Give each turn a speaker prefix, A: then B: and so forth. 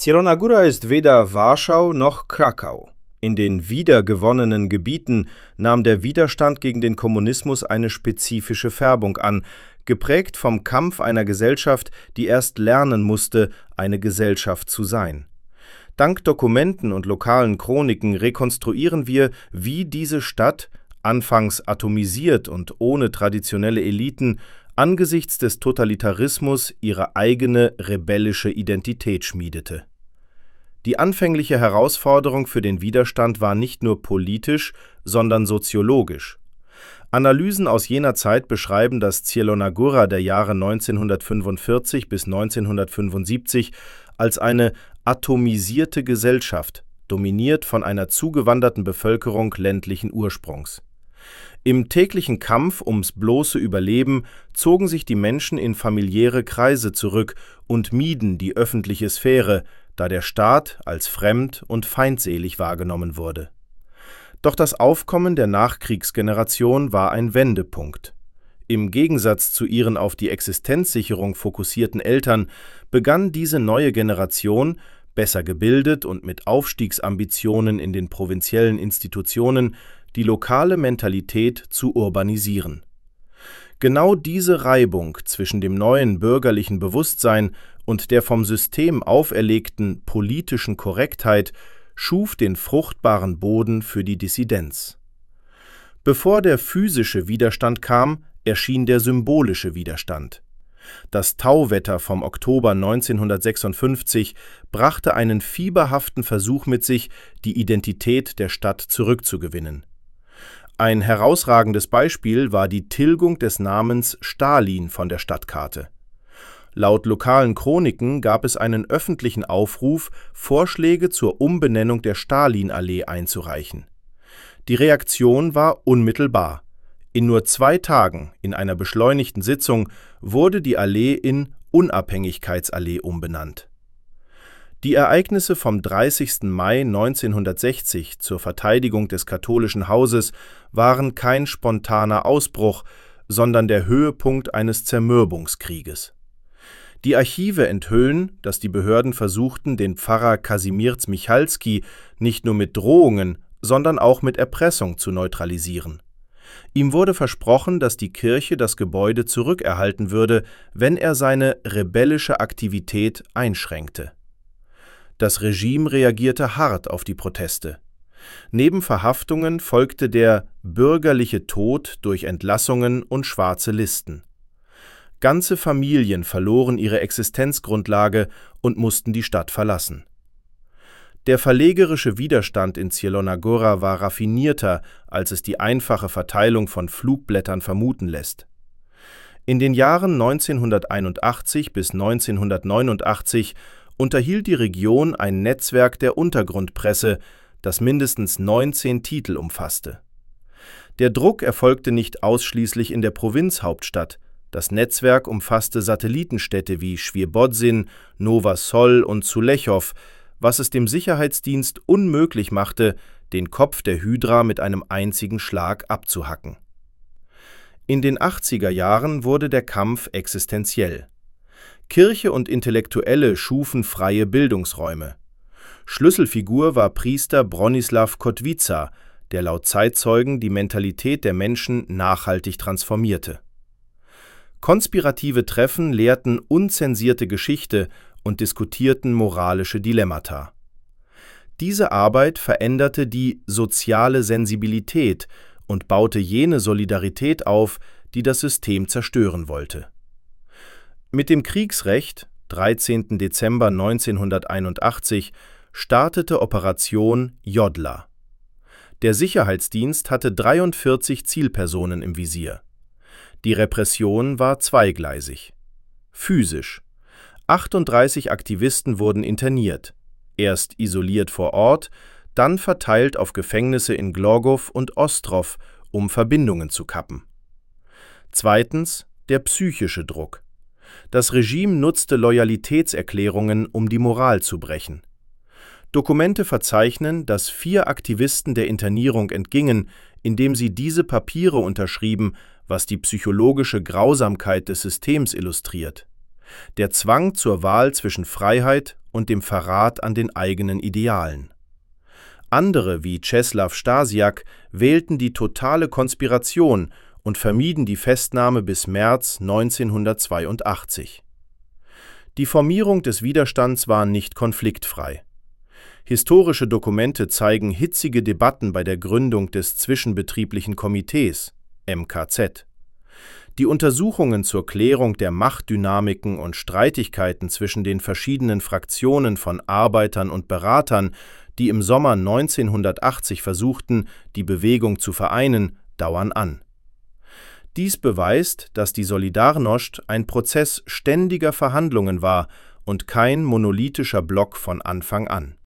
A: Zielona Góra ist weder Warschau noch Krakau. In den wiedergewonnenen Gebieten nahm der Widerstand gegen den Kommunismus eine spezifische Färbung an, geprägt vom Kampf einer Gesellschaft, die erst lernen musste, eine Gesellschaft zu sein. Dank Dokumenten und lokalen Chroniken rekonstruieren wir, wie diese Stadt, anfangs atomisiert und ohne traditionelle Eliten, angesichts des Totalitarismus ihre eigene rebellische Identität schmiedete. Die anfängliche Herausforderung für den Widerstand war nicht nur politisch, sondern soziologisch. Analysen aus jener Zeit beschreiben das Zielona Góra der Jahre 1945 bis 1975 als eine atomisierte Gesellschaft, dominiert von einer zugewanderten Bevölkerung ländlichen Ursprungs. Im täglichen Kampf ums bloße Überleben zogen sich die Menschen in familiäre Kreise zurück und mieden die öffentliche Sphäre, da der Staat als fremd und feindselig wahrgenommen wurde. Doch das Aufkommen der Nachkriegsgeneration war ein Wendepunkt. Im Gegensatz zu ihren auf die Existenzsicherung fokussierten Eltern begann diese neue Generation, besser gebildet und mit Aufstiegsambitionen in den provinziellen Institutionen, die lokale Mentalität zu urbanisieren. Genau diese Reibung zwischen dem neuen bürgerlichen Bewusstsein und der vom System auferlegten politischen Korrektheit schuf den fruchtbaren Boden für die Dissidenz. Bevor der physische Widerstand kam, erschien der symbolische Widerstand. Das Tauwetter vom Oktober 1956 brachte einen fieberhaften Versuch mit sich, die Identität der Stadt zurückzugewinnen. Ein herausragendes Beispiel war die Tilgung des Namens Stalin von der Stadtkarte. Laut lokalen Chroniken gab es einen öffentlichen Aufruf, Vorschläge zur Umbenennung der Stalinallee einzureichen. Die Reaktion war unmittelbar. In nur 2 Tagen, in einer beschleunigten Sitzung, wurde die Allee in Unabhängigkeitsallee umbenannt. Die Ereignisse vom 30. Mai 1960 zur Verteidigung des katholischen Hauses waren kein spontaner Ausbruch, sondern der Höhepunkt eines Zermürbungskrieges. Die Archive enthüllen, dass die Behörden versuchten, den Pfarrer Kazimierz Michalski nicht nur mit Drohungen, sondern auch mit Erpressung zu neutralisieren. Ihm wurde versprochen, dass die Kirche das Gebäude zurückerhalten würde, wenn er seine rebellische Aktivität einschränkte. Das Regime reagierte hart auf die Proteste. Neben Verhaftungen folgte der bürgerliche Tod durch Entlassungen und schwarze Listen. Ganze Familien verloren ihre Existenzgrundlage und mussten die Stadt verlassen. Der verlegerische Widerstand in Zielona Góra war raffinierter, als es die einfache Verteilung von Flugblättern vermuten lässt. In den Jahren 1981 bis 1989 unterhielt die Region ein Netzwerk der Untergrundpresse, das mindestens 19 Titel umfasste. Der Druck erfolgte nicht ausschließlich in der Provinzhauptstadt. Das Netzwerk umfasste Satellitenstädte wie Schwiebodzin, Nowa Sol und Sulechow, was es dem Sicherheitsdienst unmöglich machte, den Kopf der Hydra mit einem einzigen Schlag abzuhacken. In den 80er Jahren wurde der Kampf existenziell. Kirche und Intellektuelle schufen freie Bildungsräume. Schlüsselfigur war Priester Bronislaw Kotwica, der laut Zeitzeugen die Mentalität der Menschen nachhaltig transformierte. Konspirative Treffen lehrten unzensierte Geschichte und diskutierten moralische Dilemmata. Diese Arbeit veränderte die soziale Sensibilität und baute jene Solidarität auf, die das System zerstören wollte. Mit dem Kriegsrecht, 13. Dezember 1981, startete Operation Jodla. Der Sicherheitsdienst hatte 43 Zielpersonen im Visier. Die Repression war zweigleisig. Physisch. 38 Aktivisten wurden interniert, erst isoliert vor Ort, dann verteilt auf Gefängnisse in Głogów und Ostrów, um Verbindungen zu kappen. Zweitens, der psychische Druck. Das Regime nutzte Loyalitätserklärungen, um die Moral zu brechen. Dokumente verzeichnen, dass 4 Aktivisten der Internierung entgingen, indem sie diese Papiere unterschrieben, was die psychologische Grausamkeit des Systems illustriert. Der Zwang zur Wahl zwischen Freiheit und dem Verrat an den eigenen Idealen. Andere, wie Czeslaw Stasiak, wählten die totale Konspiration und vermieden die Festnahme bis März 1982. Die Formierung des Widerstands war nicht konfliktfrei. Historische Dokumente zeigen hitzige Debatten bei der Gründung des Zwischenbetrieblichen Komitees, MKZ. Die Untersuchungen zur Klärung der Machtdynamiken und Streitigkeiten zwischen den verschiedenen Fraktionen von Arbeitern und Beratern, die im Sommer 1980 versuchten, die Bewegung zu vereinen, dauern an. Dies beweist, dass die Solidarność ein Prozess ständiger Verhandlungen war und kein monolithischer Block von Anfang an.